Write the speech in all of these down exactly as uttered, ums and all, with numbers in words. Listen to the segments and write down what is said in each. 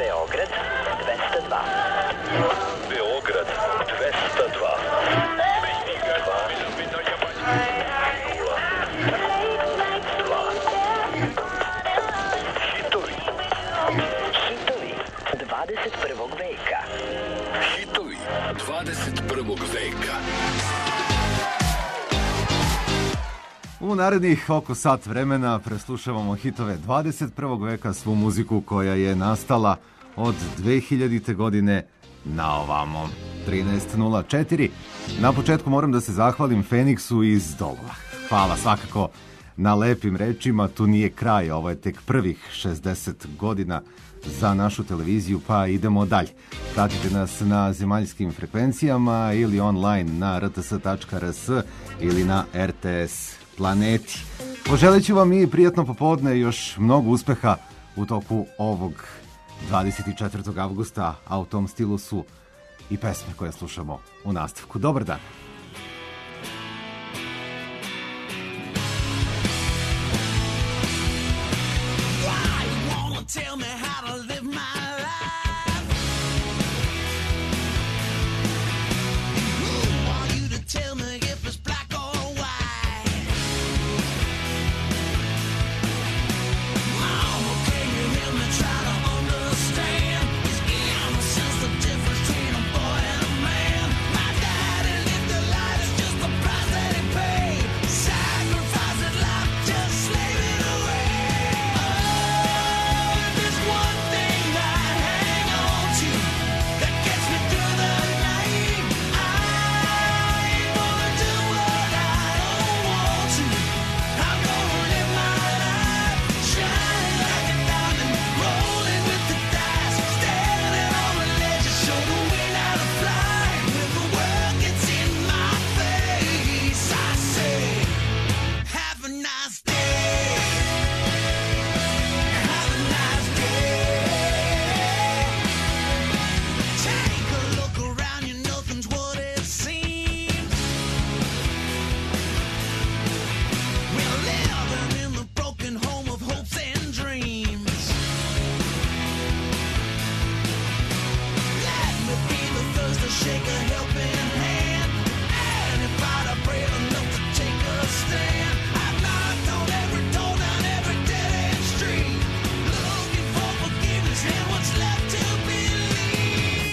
Beograd dvesta dva. Beograd dvesta dva. Hitovi. Hitovi dvadeset prvog veka. Hitovi dvadeset prvog veka. U narednih oko sat vremena preslušavamo hitove dvadeset prvog veka, svu muziku koja je nastala od dve hiljadite godine na ovamo. trinaest nula četiri. Na početku moram da se zahvalim Feniksu iz Dolova. Hvala svakako na lepim rečima, tu nije kraj, ovo je tek prvih šezdeset godina za našu televiziju, pa idemo dalje. Pratite nas na zemaljskim frekvencijama ili online na r t s tačka r s ili na R T S planeti. Poželit ću vam i prijatno popodne, još mnogo uspeha u toku ovog dvadeset četvrtog avgusta, a u tom stilu su i pesme koje slušamo u nastavku. Dobar dan! Tell me how to live my life. Who are you to tell me if it's black or white? Mama, can you hear me try to understand? Is innocence the difference between a boy and a man? My daddy lived the life, it's just the price that he paid. Sacrifice his life, just slave it away. One thing I hang on to that gets me through the night. I ain't gonna do what I don't want to. I'm gonna live my life shining like a diamond, rolling with the dice, standing on the ledge to show the wind how to fly. When the world gets in my face, I say, have a nice day. Have a nice day. Take a look around you, nothing's what it seems. We're living in the broken home of hopes and dreams. Let me be the first to shake a helping hand. Anybody brave enough to take a stand? I've knocked on every door down every dead-end street, looking for forgiveness and what's left to believe.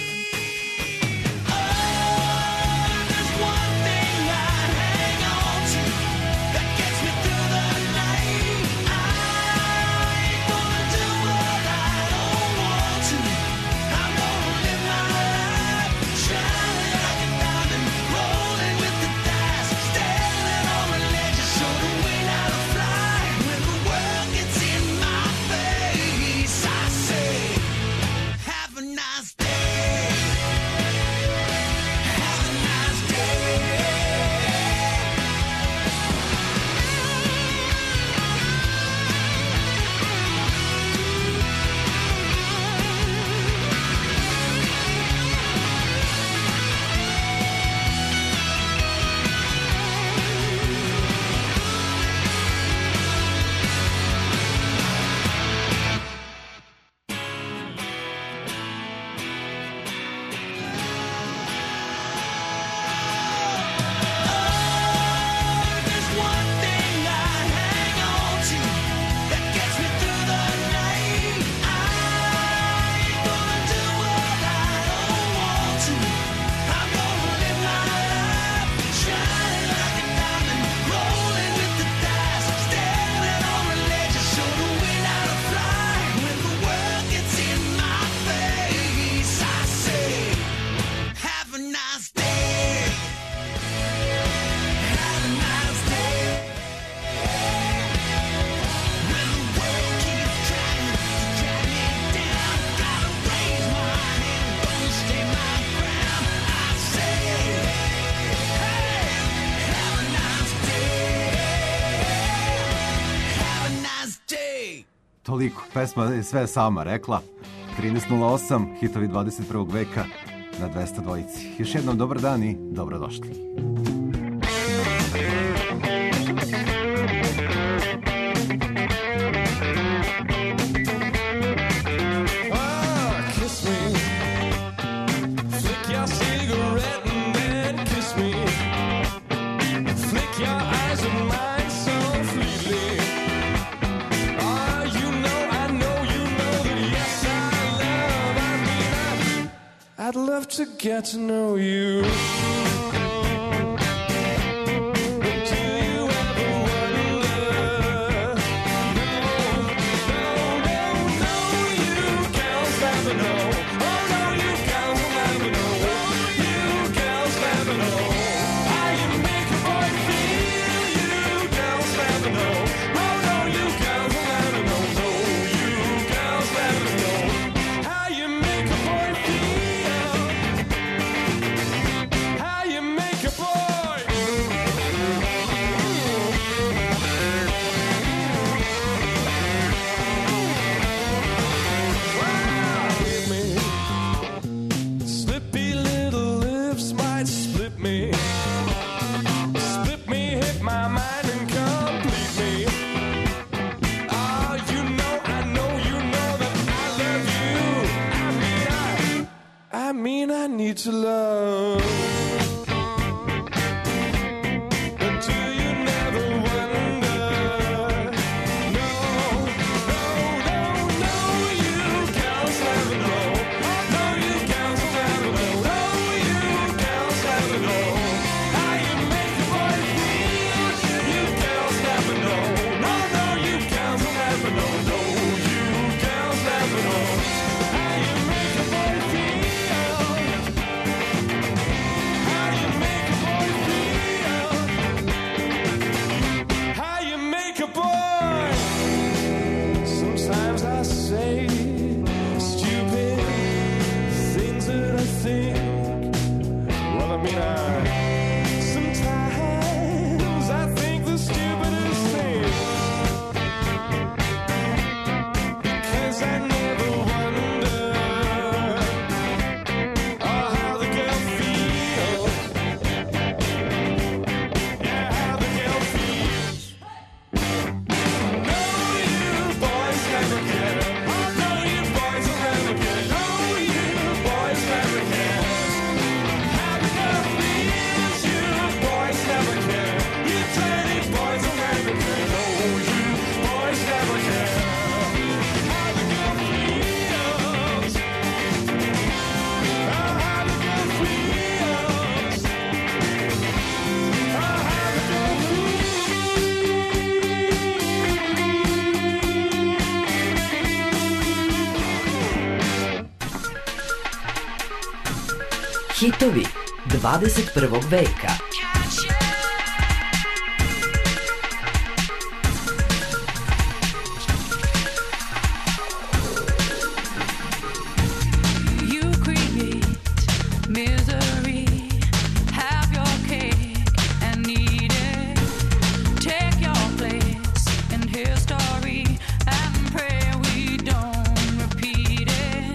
Oh, there's one thing I hang on to that gets me through the night. I ain't gonna do what I don't want to. I'm gonna live my life shining like a diamond, rolling with the dice, standing on the ledge to show the wind how to fly. When the world gets in my face, I say, have a nice day. Have a nice day. There's one thing I hang on to that gets me through the night. I ain't gonna do what I don't want to. I'm gonna live my life shining like a diamond, rolling with the dice, standing on the ledge to show the wind how to fly. When the world gets in my face, I say, have a nice day. Have a nice day. When the world keeps trying to drag me down, gotta raise my hand, gonna stay my ground. I say, hey, have a nice day. Have a nice day. Toliko, pesma je sve sama rekla. trinaest nula osam, hitovi dvadeset prvog veka na dvesta dvojici. Još jednom dobar dan i dobrodošli. to get to know you. To love. But do you never wonder? No, no, no, no, you girls never know. No, you girls never know. No, you girls never know how you make a boy feel. You girls never know. No, no, you girls never know. No, you girls never know how you make a boy feel. Hitovi dvadeset prvog veka.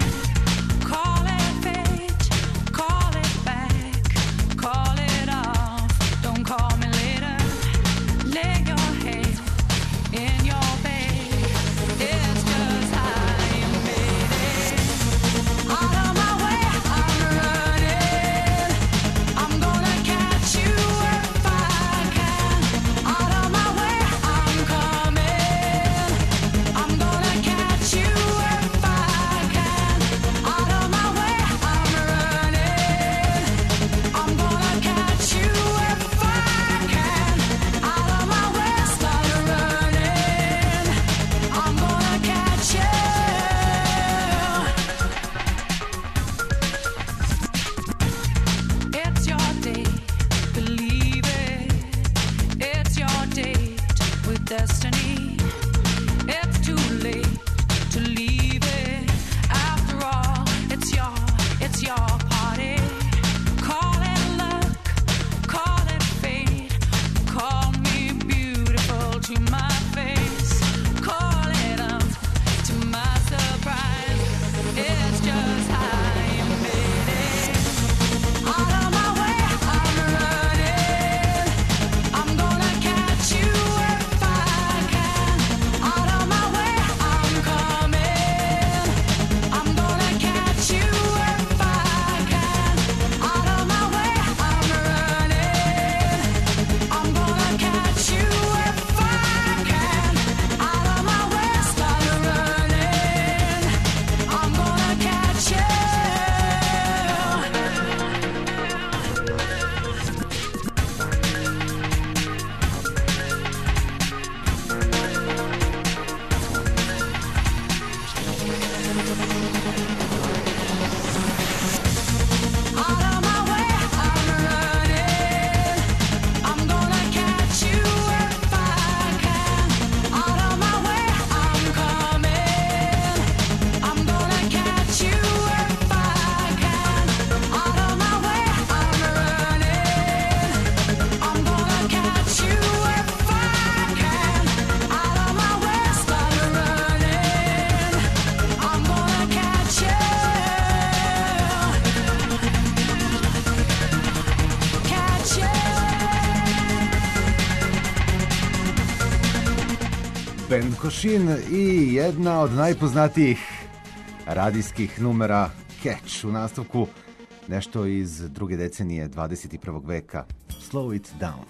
Call it fate, call it back, call it all. band Košin i jedna od najpoznatijih radijskih numera Catch u nastavku, nešto iz druge decenije dvadeset prvog veka, Slow It Down.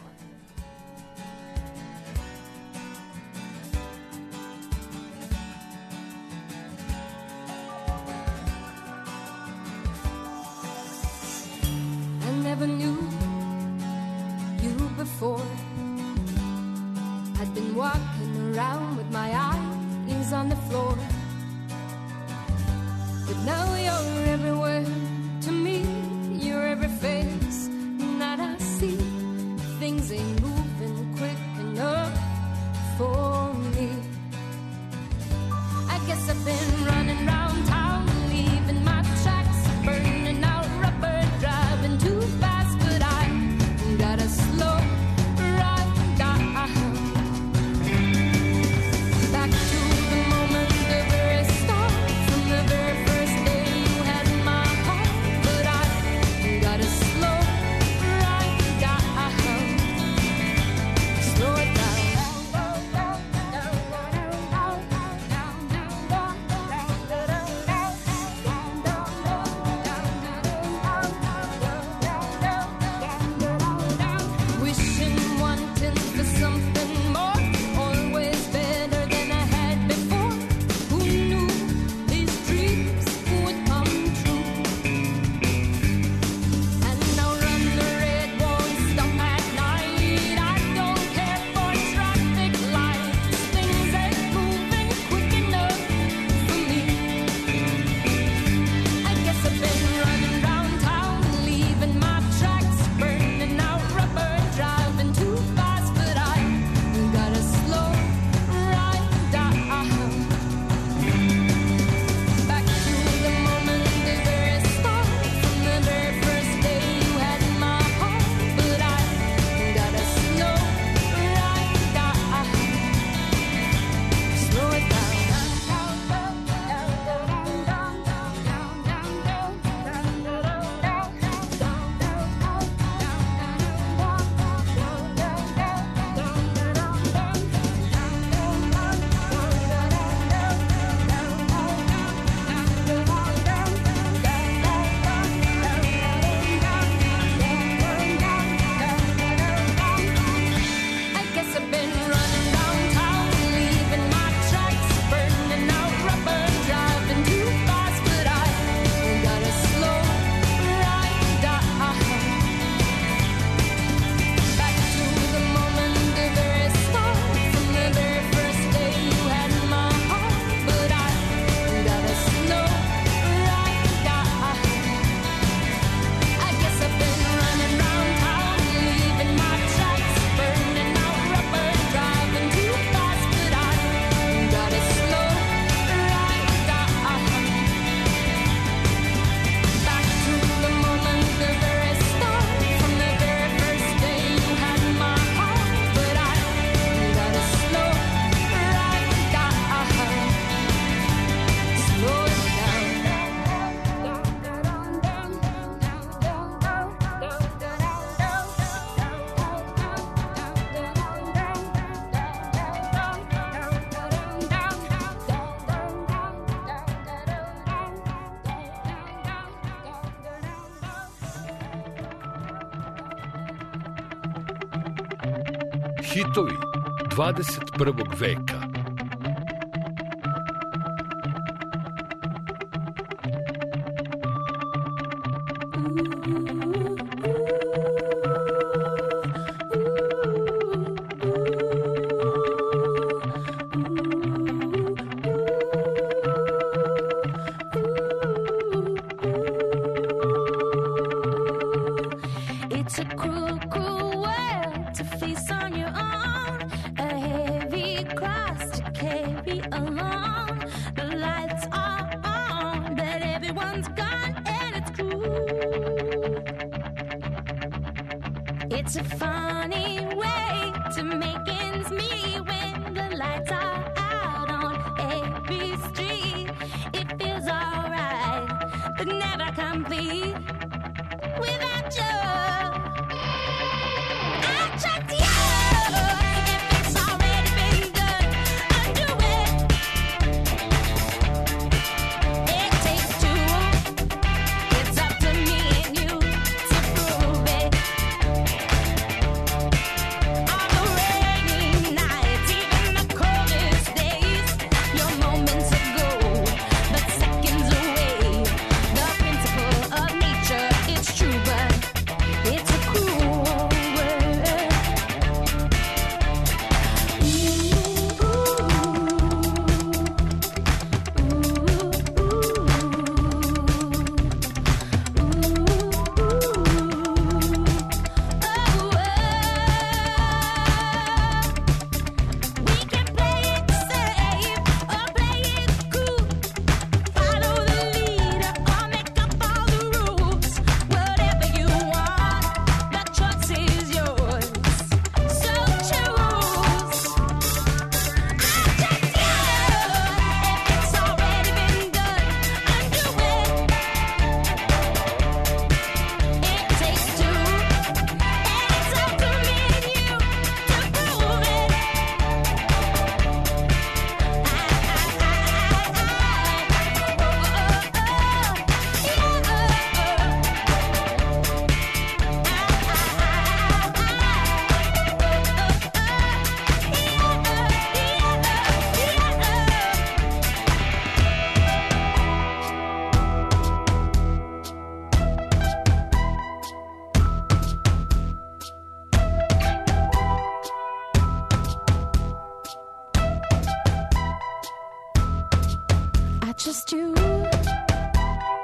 I never knew you before. I'd been walking around with my eyes on the floor. But now you're everywhere to me. You're every face that I see. Things ain't moving quick enough for me. I guess I've been running round town, leaving my tracks, burning out rubber, driving too fast, but I gotta slow right down. Back to the moment, the very start, from the very first day you had my heart, but I gotta slow right down. Slow it down. Wishing, wanting for something more, always better than I had before. Who knew these dreams would come true? And now run the red, won't stop at night. I don't care for traffic lights. Things ain't moving quick enough for me. I guess I've been running round town, leaving my tracks, burning out rubber, driving too fast, but I gotta slow right down. Back to the moment, the very start, from the very first day you had my heart, but I gotta slow right down. Slow it down. I guess I've been running round town, leaving my tracks, burning out rubber, driving too fast, but I gotta slow right down. Back to the moment, the very start, from the very first day you had my heart, but I gotta slow right down. I guess I've been running round town, leaving my tracks, burning out rubber, driving too fast, but I gotta slow right down. Back to the moment, the very start, from the very first day you had my heart, but I gotta slow right down. Slow it Hitovi dvadeset prvog veka. It's a cruel, cruel world to face on your own. A heavy cross to carry along. The lights are on, but everyone's gone, and it's cruel. It's a funny way to make ends meet when the lights are out on every street. It feels alright, but never complete without you. I trust you if it's already been done. Undo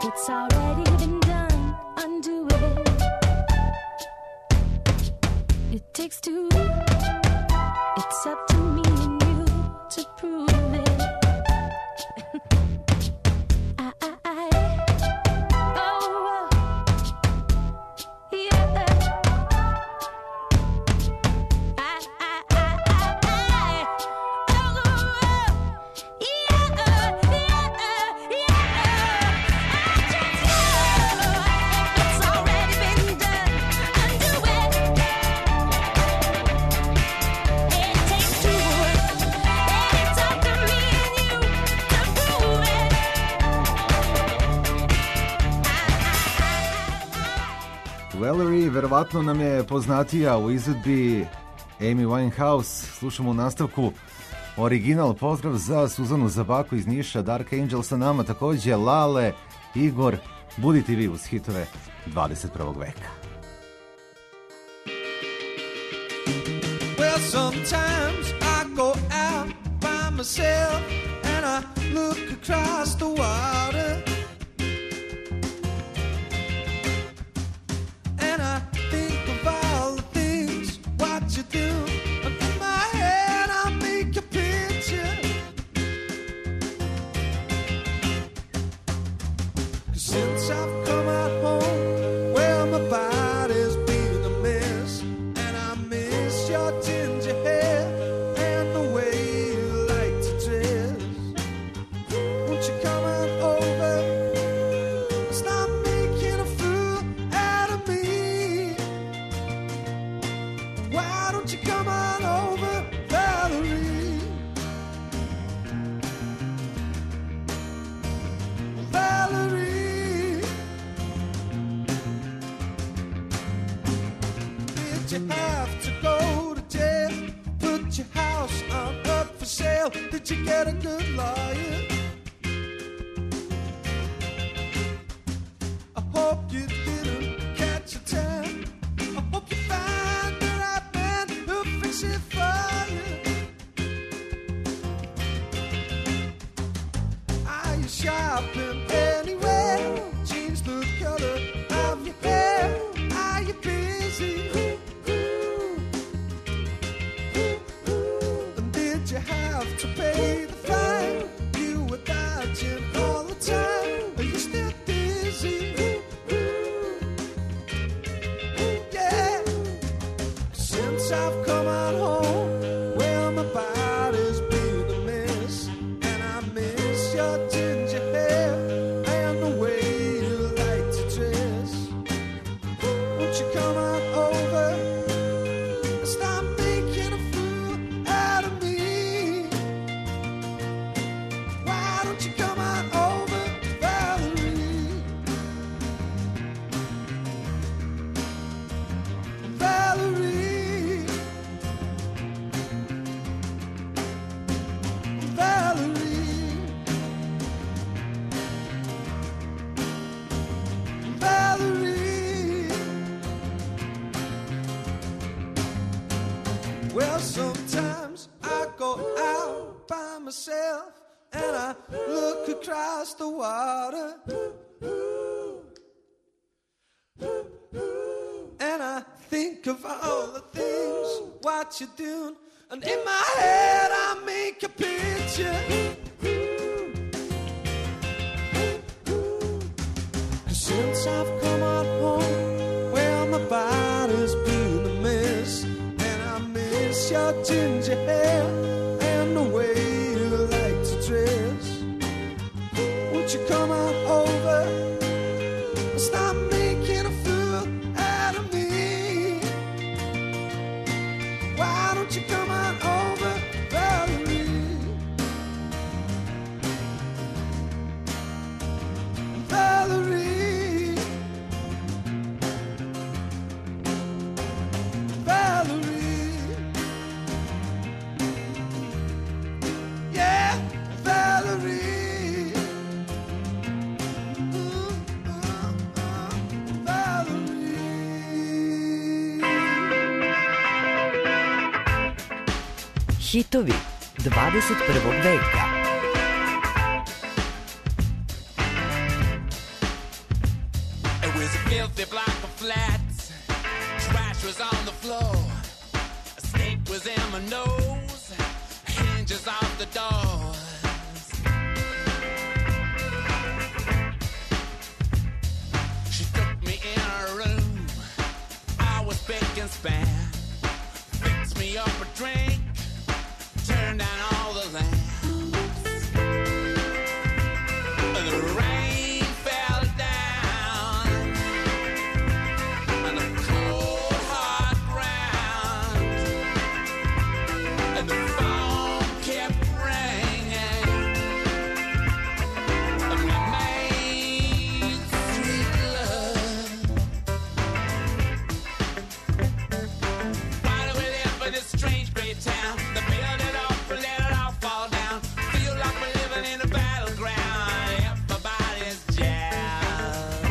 It's already been done, undo it. It takes two. It's up to me and you to prove it. I, I, I, oh, yeah. I, I, I, I, oh, yeah, yeah, yeah. I just know it's already been done. Undo it. It takes two, and it's up to me and you to prove it. Valerie verovatno nam je poznatija u izvedbi Amy Winehouse. Slušamo u nastavku original. Pozdrav za Suzanu Zabaku iz Niša, Dark Angel sa nama takođe, Lale, Igor. Budite vi uz hitove dvadeset prvog veka. Well, sometimes I go out by myself and I look across the water and I think of all the things what you do. And in my head I make a picture. 'Cause since I've come out home, well, my body's been a mess, and I miss your ginger hair and the way you like to dress. Won't you come on over? Stop making a fool out of me. Why don't you come on over, Valerie? Valerie, did you have to go to jail? Put your house on up for sale? Did you get a good lawyer? I hope you didn't catch a tan. I hope you find the right man who'll fix it for you. Are you shopping anywhere? Change the color of your hair. Are you busy? And did you have to pay the fine? You were dodging all the time. Are you still dizzy? Yeah. Since I've come out home, well, my body's been a mess, and I miss your ginger hair and the way you like to dress. Won't you come on over? Stop making a fool out of me. Why don't you come on over, Valerie? Valerie, Valerie, Valerie. Well, sometimes I go out by myself and I look across the water and I think of all the things what you're doing, and in my head I make a picture. 'Cause since I've come out home, well, my body's been a mess, and I miss your ginger hair and the way you like to dress. Won't you come on over? Stop making a fool out of me. Why don't you come on over, Valerie? Valerie, Valerie, yeah, Valerie. Ooh, ooh, ooh, Valerie. Hitovi dvadeset prvog veka. was a filthy block of flats. Trash was on the floor. A snake was in my nose. Hinges off the doors. She took me in her room. I was big and span. Fixed me up a drink. Turned down all the lamps. The rain fell down on the cold hard ground, and the phone kept ringing, and we made sweet love. Why do we live in this strange great town? The build it up and let it all fall down. Feel like we're living in a battleground. Everybody's jealous.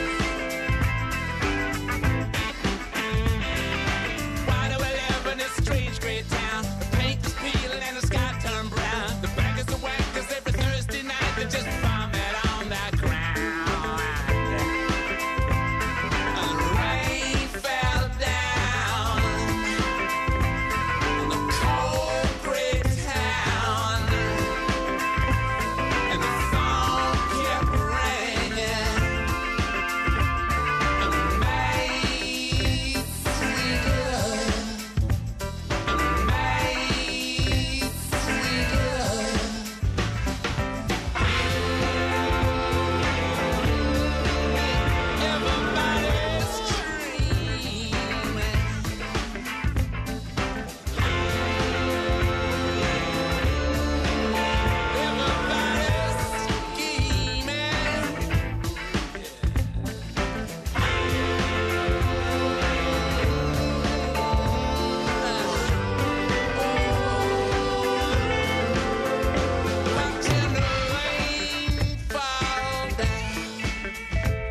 Why do we live in this strange great town? The paint is peeling and the sky turned brown. The beggars are whack 'cause every Thursday night they just vomit on the ground. And the rain fell down on the cold great town, and the phone kept ringing, and we made sweet love, and we made sweet love. Everybody's dreaming. Everybody's scheming. Watching the rain fall down.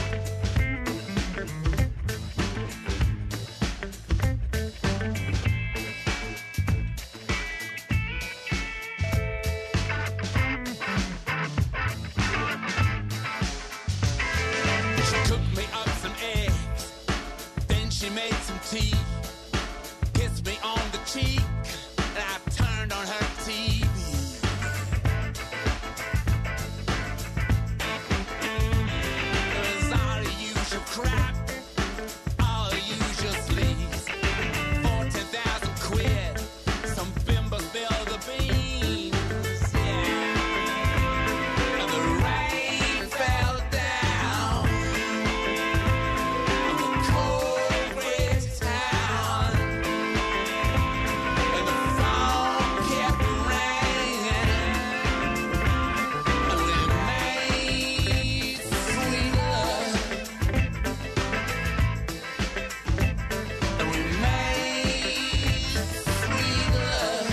She cooked me up some eggs, then she made some tea, kissed me on the cheek, and I turned on her T V. It was all the usual crap, all the usual sleaze. Fourteen thousand quid, some bimbos fill the beans. Yeah, and the rain fell down on the cold great town, and the phone kept ringing, and we made sweet love, and we made sweet love.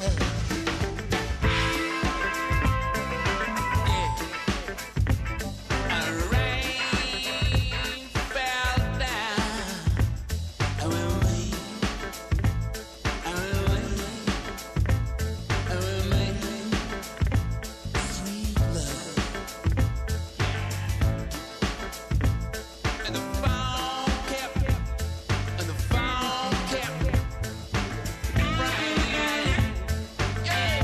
Yeah, and the rain fell down, and we made, and we made, and we made sweet love. And the phone kept, and the phone kept ringing. Yeah.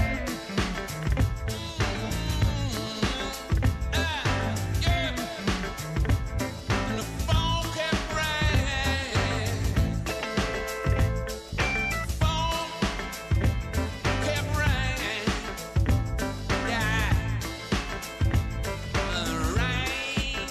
Ah, yeah. And the phone kept ringing. Phone kept ringing. Yeah. And the rain.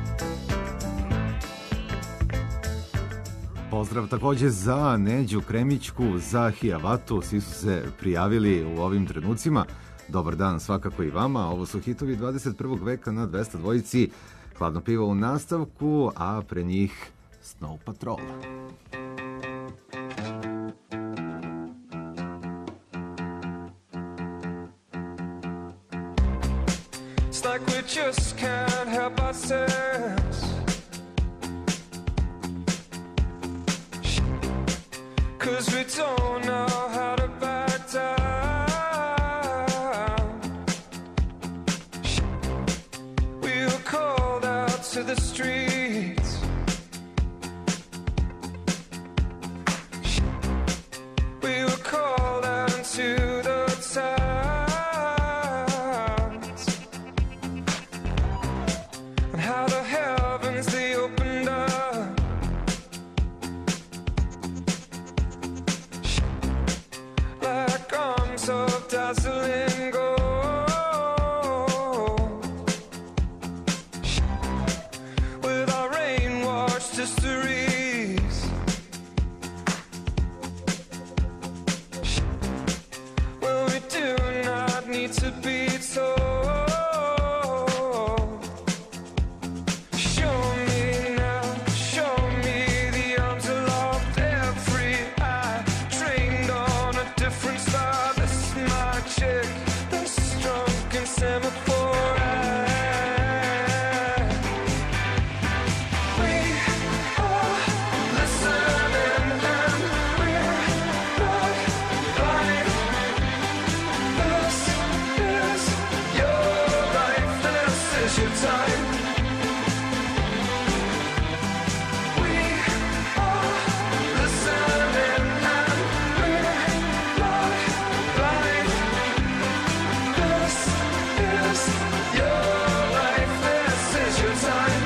Pozdrav takođe za Neđu Kremićku, za Hijavatu, svi su se prijavili u ovim trenucima. Dobar dan svakako i vama, ovo su hitovi dvadeset prvog veka na dvesta dvojici. Hladno pivo u nastavku, a pre njih Snow Patrol. It's like we just can't help ourselves. 'Cause we don't know how to back down. We were called out to the street. how the heavens they opened up. Like arms of dazzling gold. With our rain-washed histories. Well, we do not need to be told. Show me now, show me the arms aloft, every eye trained on a different star. This magic, this drunken semaphore eye. We are listening and we're not blind. This is your life, this is your time. We are listening and we're not blind. This is your life, this is your time.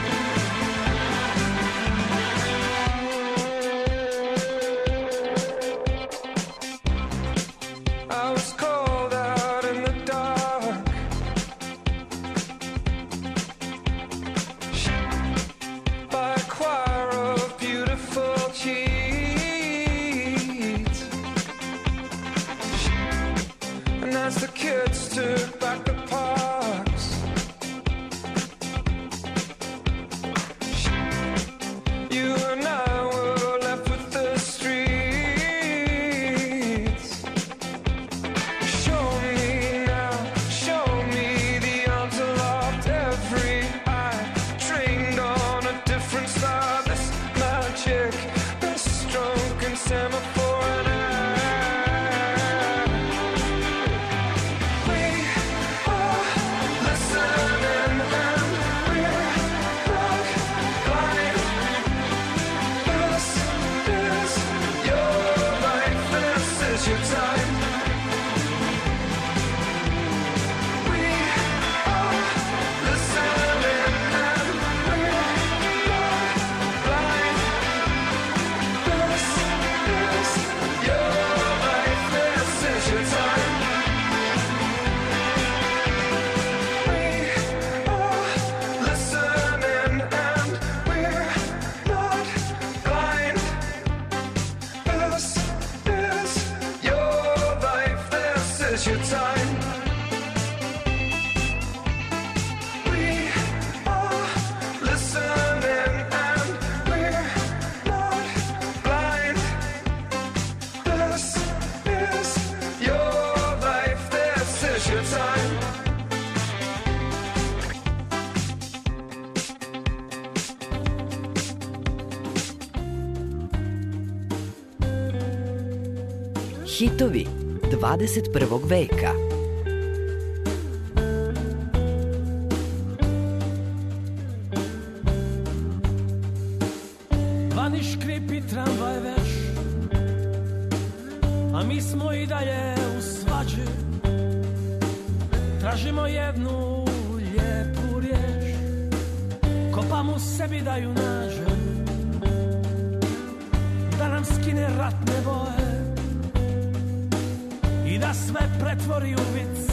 I was cold out in the dark. By a choir of beautiful kids. And as the kids took back the parks, you and I were left with the streets. Show me now, show me the arms aloft, every eye trained on a different star. This magic, this drunken semaphore and I. We are listening and we're not blind. This is your life, this is your time. We are listening and we're not blind. This is your life, this is your time. We are listening and we're not blind. This is your life, this is your time. We are listening and we're not blind. This is your life, this is your time. Hitovi dvadeset prvog veka. Vani škripi tramvaj veš, a mi smo i dalje u svađi. Tražimo jednu lijepu riječ, kopam u sebi da ju nađem, da nam skine ratne boje i da sve pretvori u vic.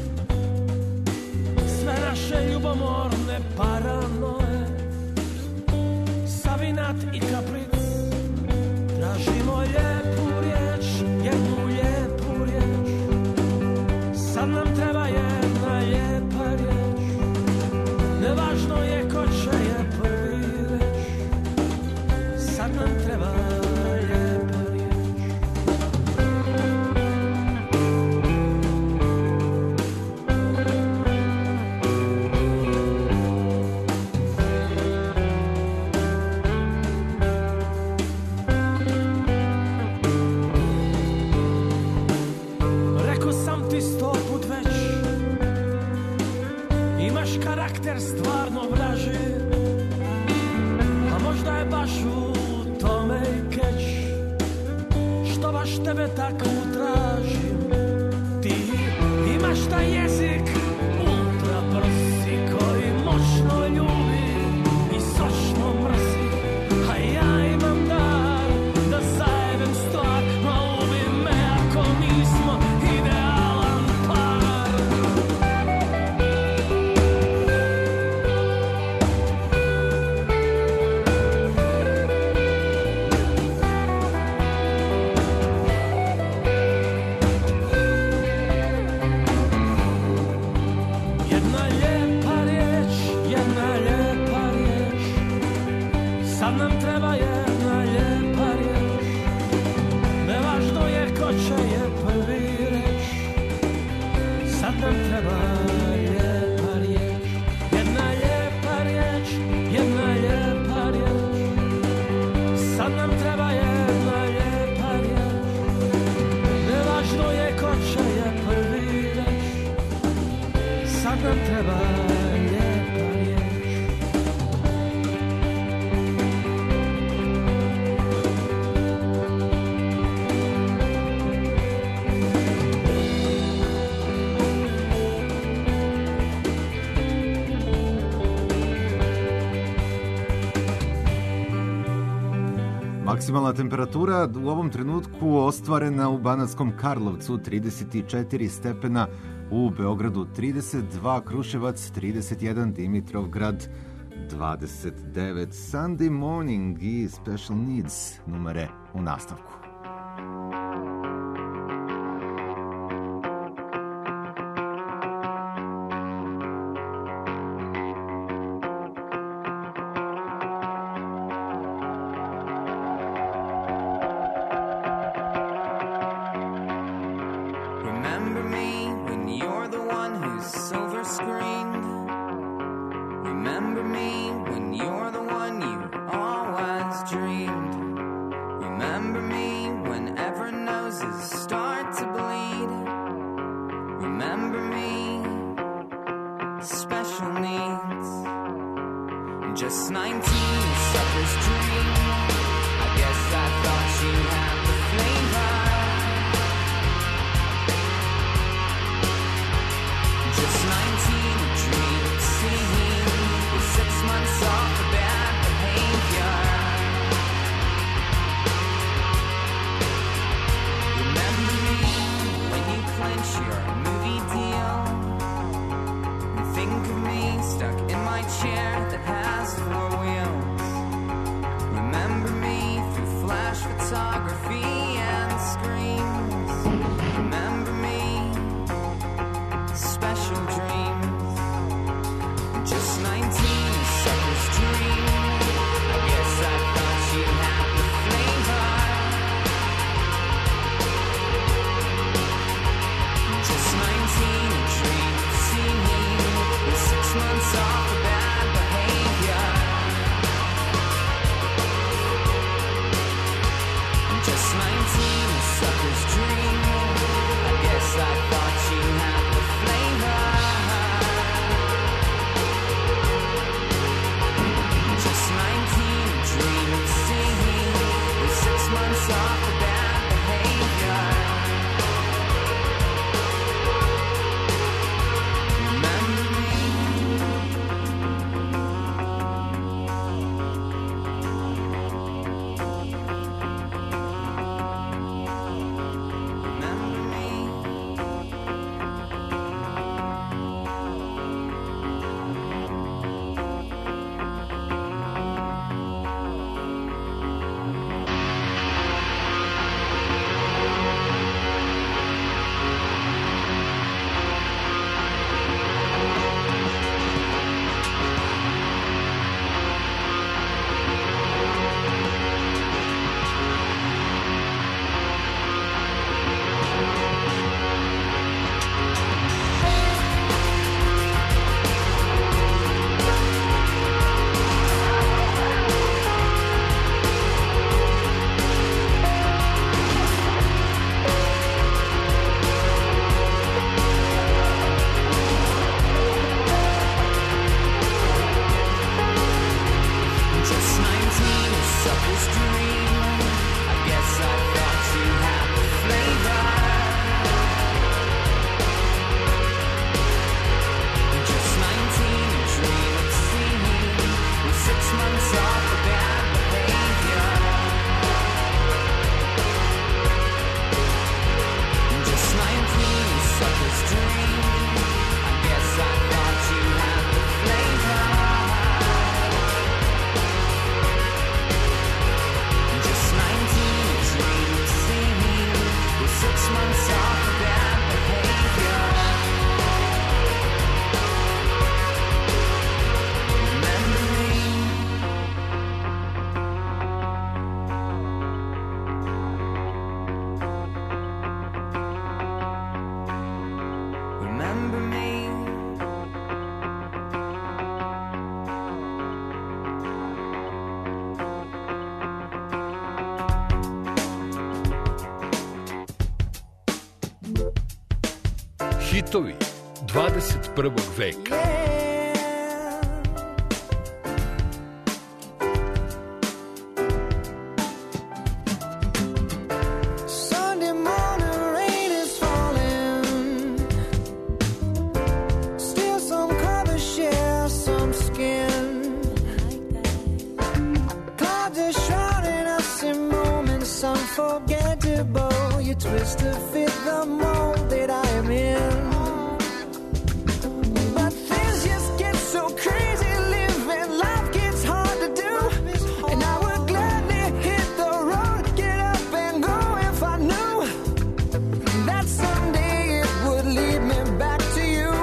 Sve naše ljubomorne paranoje, Savinat i kapric. Tražimo lijepu riječ, jednu lijepu riječ. Sad nam treba jedna lijepa riječ. Nevažno je ko će je prvi reć. Sad nam treba lijepa riječ. Rekao sam ti sto put već, imaš karakter stvarno vraži, a možda je baš u tome i keč, što baš tebe takvu tražim. Ti imaš taj jezik ultra brzi koji moćno ljubi. Maksimalna temperatura u ovom trenutku ostvarena u Banatskom Karlovcu trideset četiri stepena, u Beogradu trideset dva, Kruševac trideset jedan, Dimitrovgrad dvadeset devet. Sunday Morning i Special Needs numere u nastavku. Remember me when you're the one who's silver screened. Remember me when you're the one you always dreamed. Remember me whenever noses start to bleed. Remember me, special needs. Just nineteen, sucker's dream. I guess I thought you had the flavor. Just nineteen, a dream of seeing with six months off for bad behavior. Remember me when you clench your movie deal. And think of me stuck in my chair that has four wheels. Remember me through flash photography and screens. Remember me, special dreams. Just nineteen, a sucker's dream. I guess I thought you had the flavor. Just nineteen, a dream of seeing with six months off for bad behavior. Just nineteen, a sucker's dream. I guess I thought you had the flavor. Just nineteen, a dream of seeing with six months off for bad behavior. Remember me. Remember me. Just nineteen, a sucker's dream. I guess I thought you had the flavor. Just nineteen, a dream of seeing with six months off for bad behavior. Just nineteen, a sucker's dream. I guess I thought you had the flavor. Just nineteen, a dream of seeing with six months off for bad behavior. Remember me. Remember me. Hitovi dvadeset prvog veka. Sunday morning rain is falling. Still some colors share some skin. Clouds are shrouding us in twist to fit the mold that I am in. But things just get so crazy, living life gets hard to do. And I would gladly hit the road, get up and go if I knew that someday it would lead me back to you.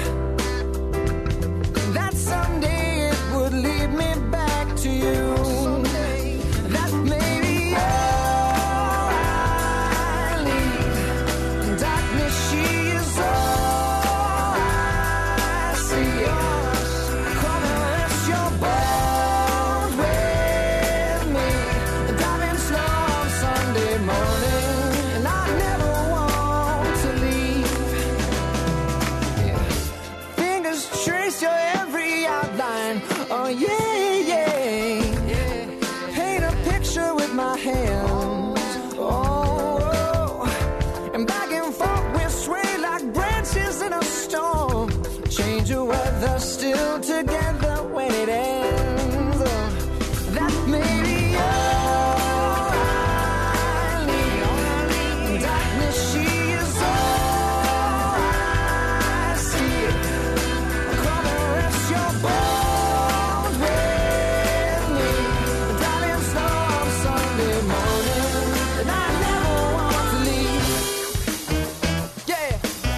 That someday it would lead me back to you. That maybe all I need. Darkness, she is all I see. Come and rest your bones with me. Driving slow on Sunday morning, and I never want to leave. Yeah. Fingers trace your every outline. Oh yeah, yeah. Paint a picture with my hands. Oh, and back and forth we sway like branches in a storm. Change the weather, still together when it ends. Oh, that may be all I need. Darkness, she is all I see. Come and rest your bones with me. Driving slow on Sunday morning, and I never want to leave. Yeah.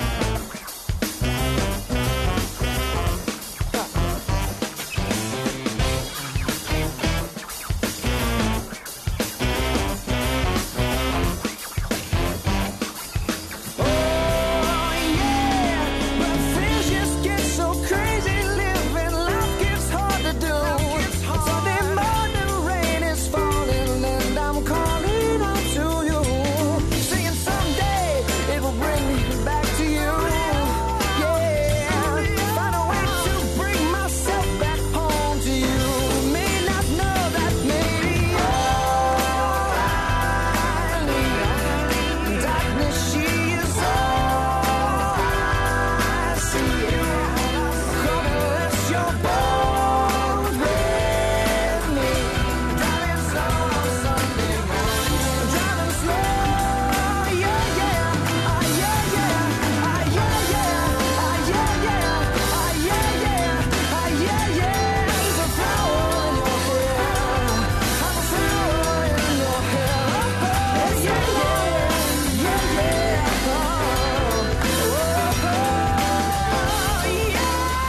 Oh yeah, but things just get so crazy, living life gets hard to do. Sunday morning rain is falling, and I'm calling out to you, saying someday it will bring me back to you. Yeah, find a way to bring myself back home to you. May not know that maybe all I need. Darkness, she is all I see. Come and rest your bones with me. Driving slow on Sunday morning. Driving slow, yeah, yeah. Ah, yeah, yeah. Ah, yeah, yeah. Ah, yeah, yeah. Ah, yeah, yeah. Ah, yeah, yeah. There's a flower in your hair. I'm a flower in your hair. Oh, yeah, yeah. Yeah, yeah. Oh, oh, oh, yeah.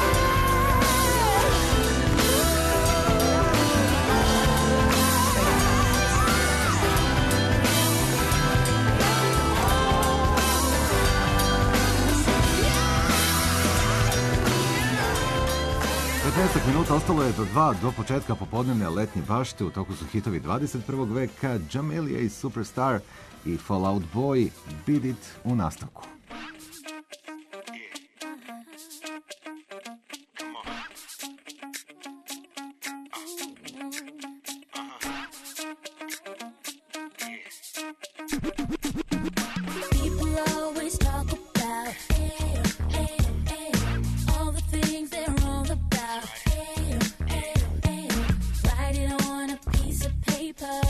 petnaest minuta ostalo je do dva do početka popodnevne letnje bašte. U toku su hitovi dvadeset prvog veka, Jamelia i Superstar i Fall Out Boy, Beat It u nastavku. People always talk about all the things they're wrong about. Write it on a piece of paper.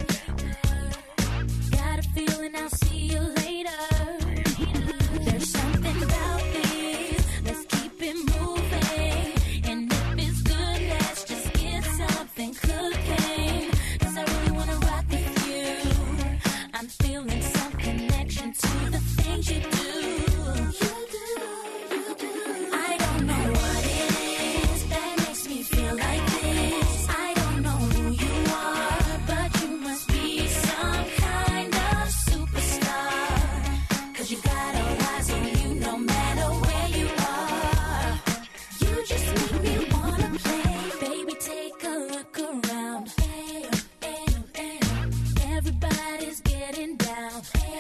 Got a feeling I'll see you later. There's something about this. Let's keep it moving. And if it's good, let's just get something cooking. 'Cause I really wanna rock with you. I'm feeling some connection to the things you do. You do, you do. I don't know what it is that makes me feel like this. I don't know who you are, but you must be some kind of superstar. 'Cause you got all eyes on you no matter where you are. You just make me wanna play. Baby, take a look around. Everybody's getting down.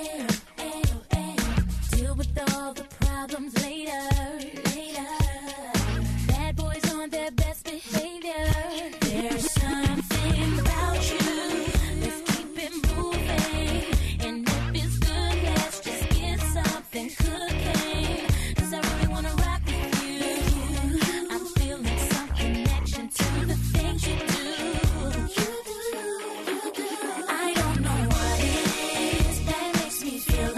Deal with all the problems later. Later. Bad boys on their best behavior. There's something about you. Let's keep it moving. And if it's good, let's just get something cooking. 'Cause I really wanna rock with you. I'm feeling some connection to the things you do. You do, you do. I don't know what it is that makes me feel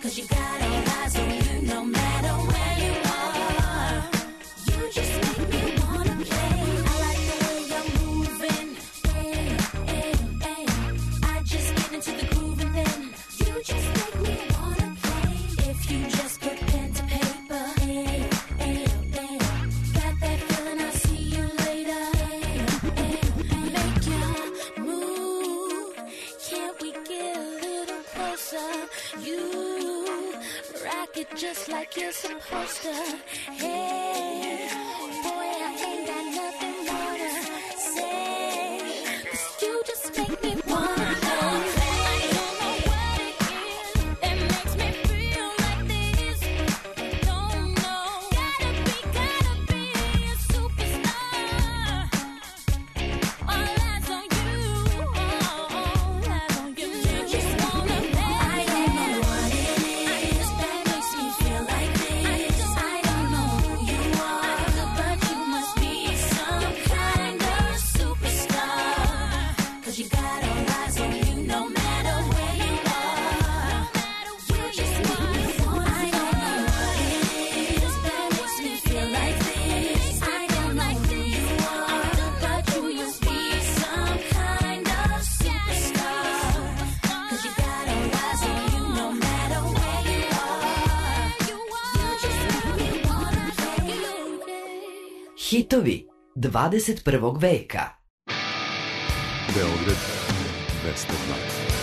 'Cause you got all eyes on you no matter where you are. You just make me wanna play. I like the way you're moving. Hey, hey, hey. I just get into the groove and then you just make me wanna play. If you just put pen to paper. Hey, hey, hey. Got that feeling, I'll see you later. Hey, hey. Make your move. Can't we get a little closer? You rock it just like you're supposed to. Hey, boy, I ain't got nothing more to say. 'Cause you just make me wanna play. I don't know what it is that makes me feel like this. Don't know. Gotta be, gotta be a superstar. All eyes on you. All eyes on you. You just wanna play. I don't know what it is that makes me feel like this. I don't know who you are, but you must be some kind of superstar. 'Cause you got all eyes on you no matter where you are. You just make me wanna. I don't know what it is that makes me feel like this. I don't know who you are, but you must be some kind of superstar. 'Cause you got all eyes on you no matter where you are. You just make me wanna play. Hitovi dvadeset prvog veka. Beograd dvesta dva.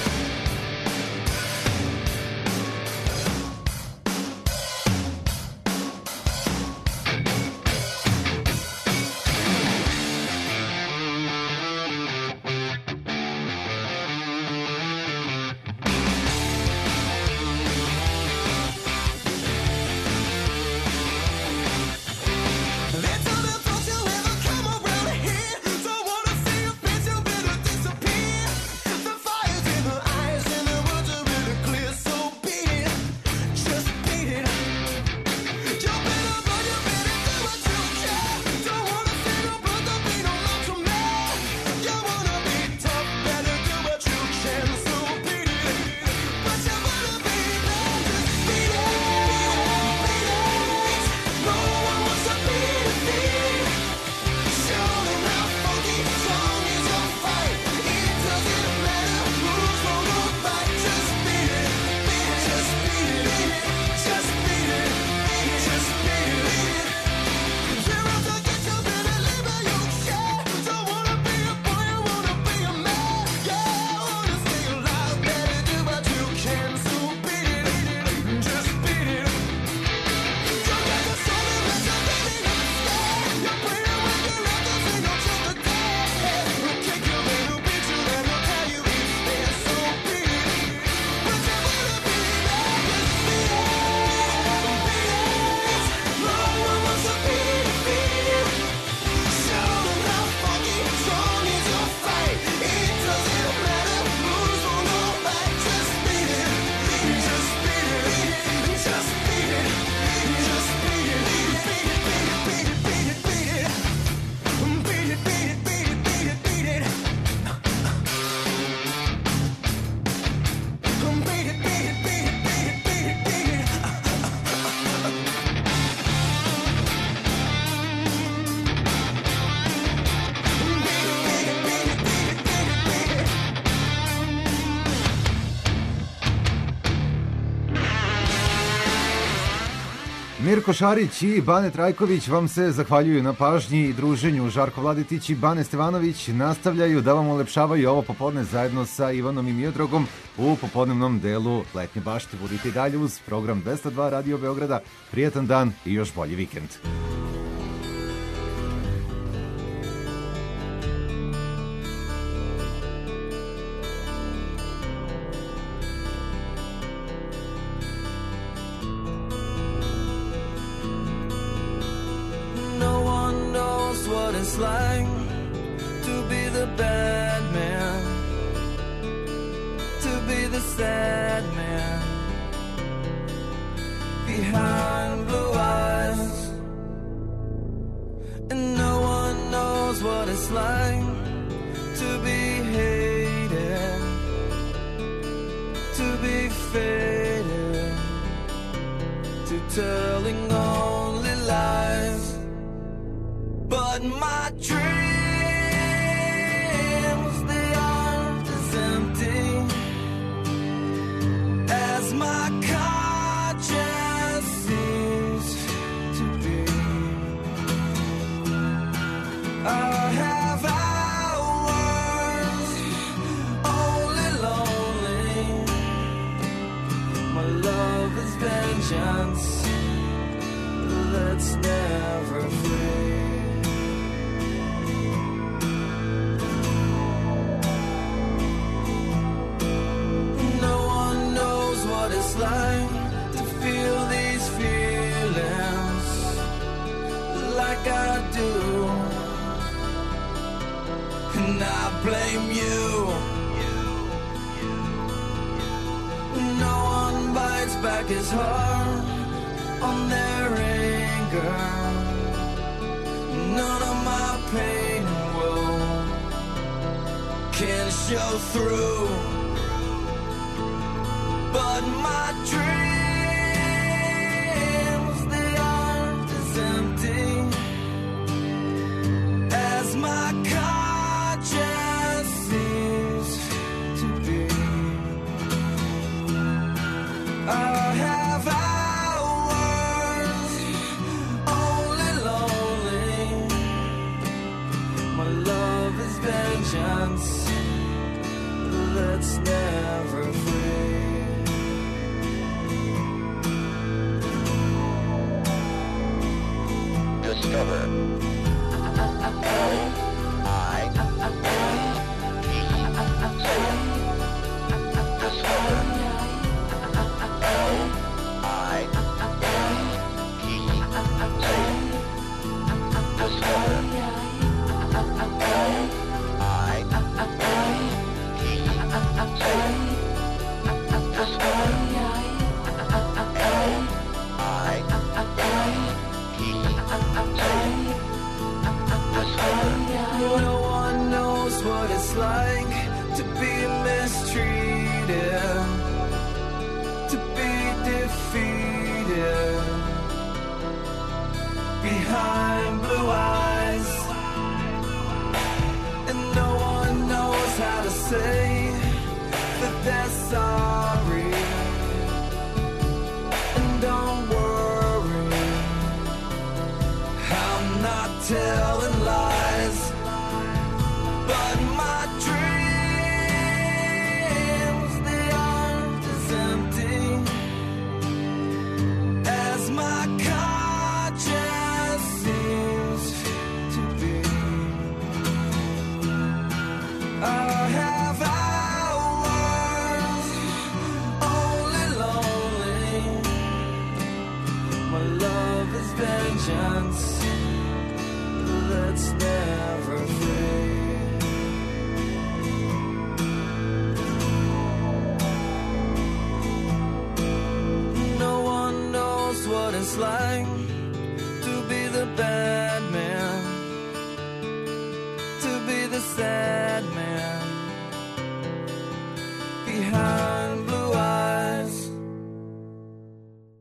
Little bit folks you ever come around here. Don't wanna see your face, you better disappear. The fire's in her eyes and the words are really clear. So beat it, just beat it. You better run, you better do what you can. Don't wanna see no blood, don't be no macho man. You wanna be tough, better do what you can. So beat it, but you wanna be bad, just beat it, beat it. No one wants to beat it, beat it. Show them how funky strong is your fight. It doesn't matter who's wrong or right. Just beat it, beat it, just beat it, just beat it, just beat it. You're out to get your baby, leave her you share. Don't wanna be a boy, you wanna be a man. Yeah, wanna stay alive, better do what you can. So beat it, just beat it. You got the soul and let your baby understand. You're playing with your love, there's ain't no truth to that. He'll kick you, then he'll beat you, then he'll tell you he's there. So beat it, but you wanna be there. Just beat it, beat it. No one wants to beat it, beat it. Show them how funky strong is your fight. It doesn't matter who's wrong or right. Just beat it, just beat it, just beat it, just beat it, beat it, beat it, beat it, beat it, beat it, beat it, beat it, beat it, beat it, beat it. Beat it, beat it, beat it, beat it, beat it, beat it. Mirko Šarić i Bane Trajković vam se zahvaljuju na pažnji i druženju. Žarko Vladetić i Bane Stevanović nastavljaju da vam ulepšavaju ovo popodne zajedno sa Ivanom i Miodragom u popodnevnom delu Letnje bašte. Budite i dalje uz program dvesta dva Radio Beograda. Prijetan dan i još bolji vikend. No one knows what it's like to be the bad man, to be the sad man behind blue eyes. And no one knows what it's like to be hated, to be faded. telling only lies. But my dreams, they aren't as empty as my conscience seems to be. I have hours only lonely. My love is vengeance that's never free. No one knows what it's like to feel these feelings like I do. And I blame you. No one bites back his heart on their anger. None of my pain and woe can show through. But my dreams, they aren't as empty as my conscience seems to be. I have hours only lonely. My love is vengeance that's never free. Discover. L I E. Discover. L I E. Discover. L I E. Discover. L I No one knows what it's like to be mistreated, to be defeated behind blue eyes. And no one knows how to say that they're sorry. And don't worry, I'm not telling lies. But my dreams, they aren't as empty as my conscience seems to be. I have hours only lonely. My love is vengeance that's never free. No one knows what it's like